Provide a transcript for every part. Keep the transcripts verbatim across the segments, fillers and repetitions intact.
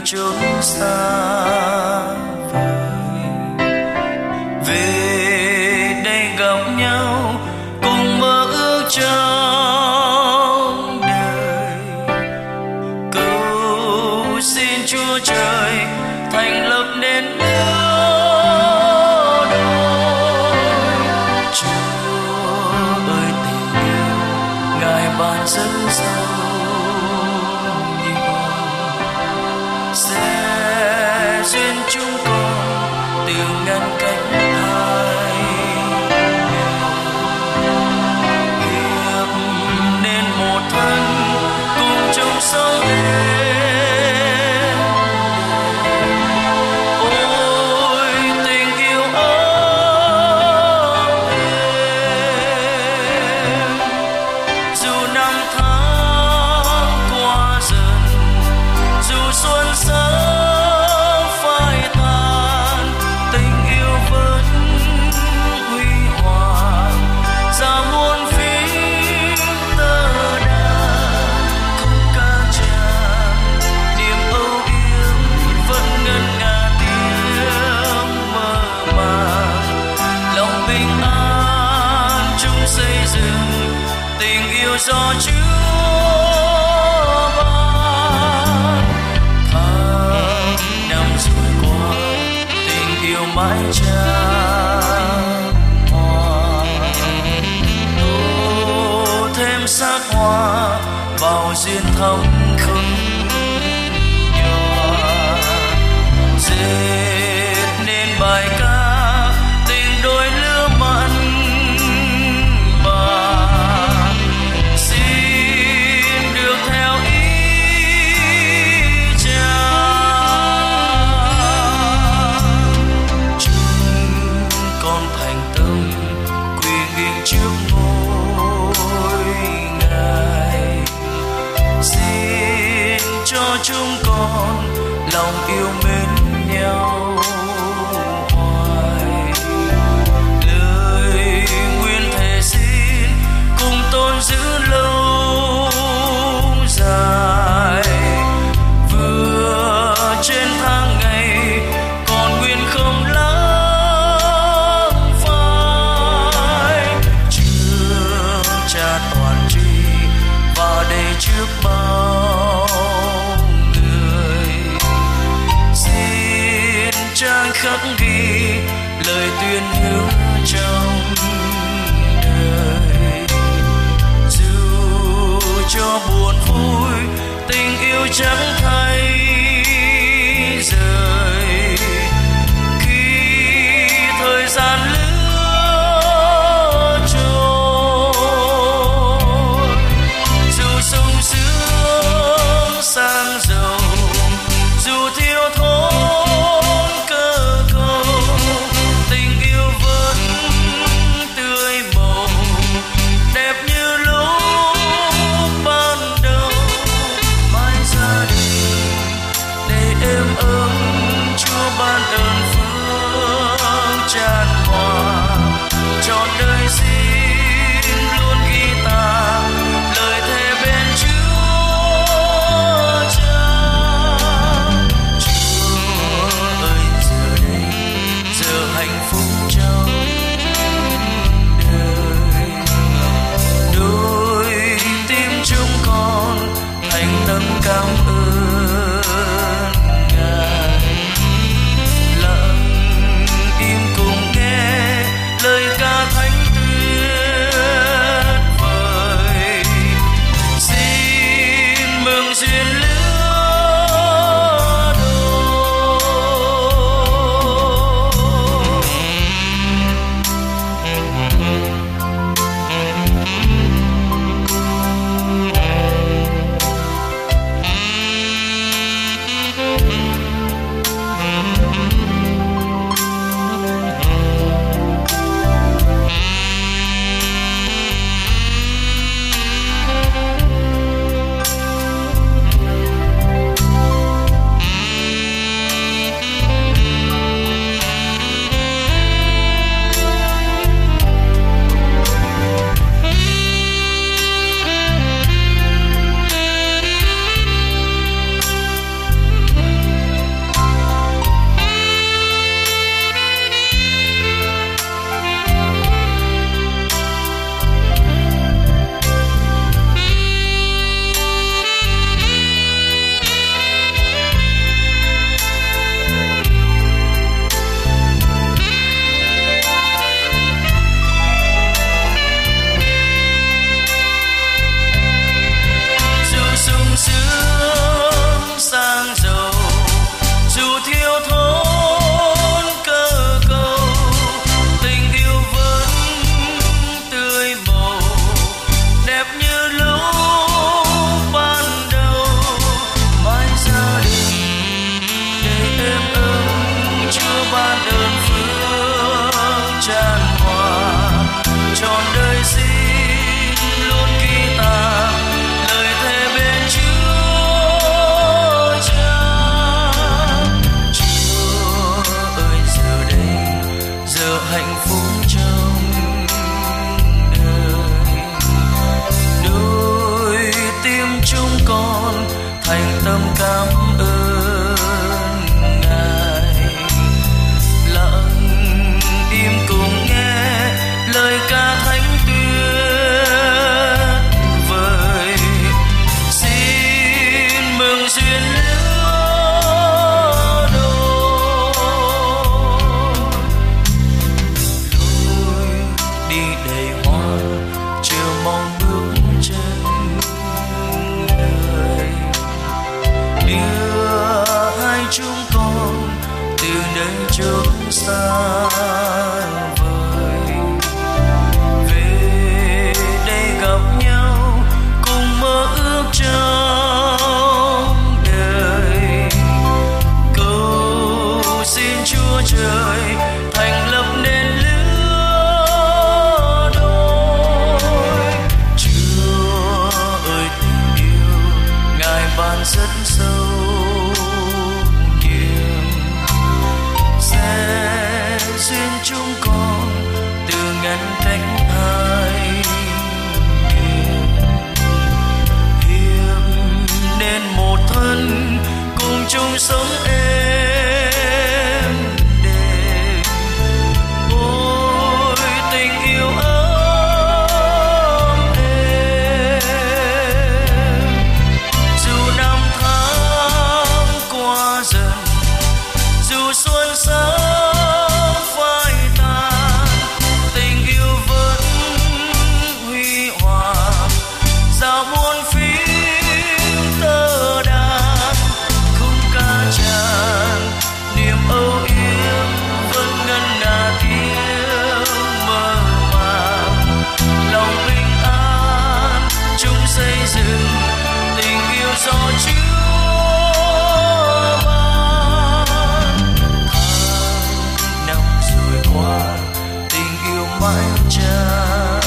chốn xa vời. Về đây gặp nhau cùng mơ ước trong đời, cầu xin Chúa Trời thành lập nên lứa đôi. Chúa ơi tình yêu Ngài ban rất sâu nhiều, sẽ duyên chúng con từ ngăn cách hai hiệp nên một thân cùng chung sống êm. Ôi tình yêu ấm êm, dù năm tháng qua dần, dù xuân sớm phai tàn, tình yêu vẫn huy hoàng ra muôn phía tơ đàn. Không ca tràn niềm âu yếm vẫn ngân nga tiếng mơ màng, lòng bình an chung xây dựng tình yêu do Chúa ban. Tháng năm rồi qua tình yêu mãi chan hòa, tô thêm sắc hoa vào duyên thắm không nhòa, dệt nên bài ca tình đôi lứa mặn mà. Xin được theo ý Cha, chúng con thành tâm quỳ nghiêng trước ngôi Ngài. Xin cho chúng con lòng yêu mến nhau hoài, lời nguyên thề xin cùng tôn giữ lâu dài. Vừa trên tháng ngày còn nguyên không lãng phai, chưa Cha toàn tri và đây trước bao người. Xin hoa chờ mong bước chân người, đưa hai chúng con từ nơi chốn xa vời về đây gặp nhau cùng mơ ước trong đời. Cầu xin Chúa Trời thành lập nên lứa đôi. Chúa ơi tình yêu Ngài ban rất sâu nhiều, sẽ duyên chúng con từ ngăn cách hai miền, hiệp nên một thân cùng chung sống êm đềm. Ôi tình yêu ấm êm, dù năm tháng qua dần, dù xuân sớm phai tàn, tình yêu vẫn huy hoàng dạo muôn phím tơ đàn. Khung ca tràn niềm âu yếm vẫn ngân nga tiếng mơ màng, lòng bình an chung xây dựng tình yêu do Chúa ban. Tháng năm rồi qua tình yêu mãi tràn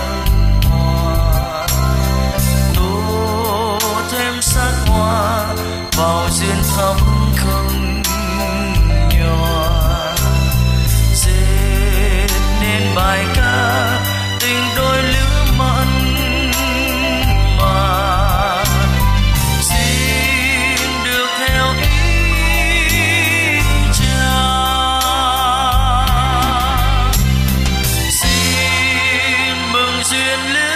hòa, tô thêm sắc hoa vào duyên thắm không nhòa, dệt nên bài ca tình đôi lứa mặn mà. Xin được theo ý Cha, xin mừng duyên lứa